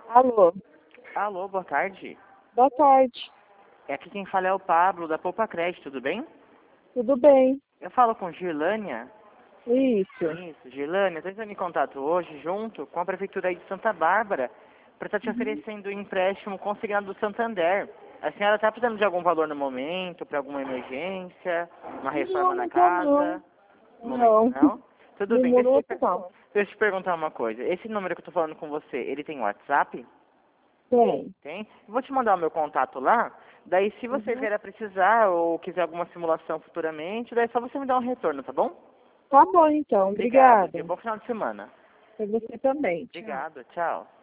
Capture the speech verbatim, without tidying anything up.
Alô, Alô, boa tarde. boa tarde. É aqui quem fala é o Pablo, da Poupa Crédito, tudo bem? Tudo bem? Eu falo com Girlânia. Isso. Isso, Girlânia, estou entrando em contato hoje, junto com a Prefeitura aí de Santa Bárbara, para estar te oferecendo um empréstimo consignado do Santander. A senhora está precisando de algum valor no momento, para alguma emergência, uma reforma Não, na não tô não. casa? No momento Não. não? Tudo No bem, deixa eu, te momento per- não. deixa eu te perguntar uma coisa. Esse número que eu estou falando com você, ele tem WhatsApp? Tem. Tem? Vou te mandar o meu contato lá. Daí, se você Uhum. vier a precisar ou quiser alguma simulação futuramente, daí é só você me dar um retorno, tá bom? Tá bom então. Obrigado. Obrigada. E bom final de semana. Pra você também. Tchau. Obrigado. Tchau.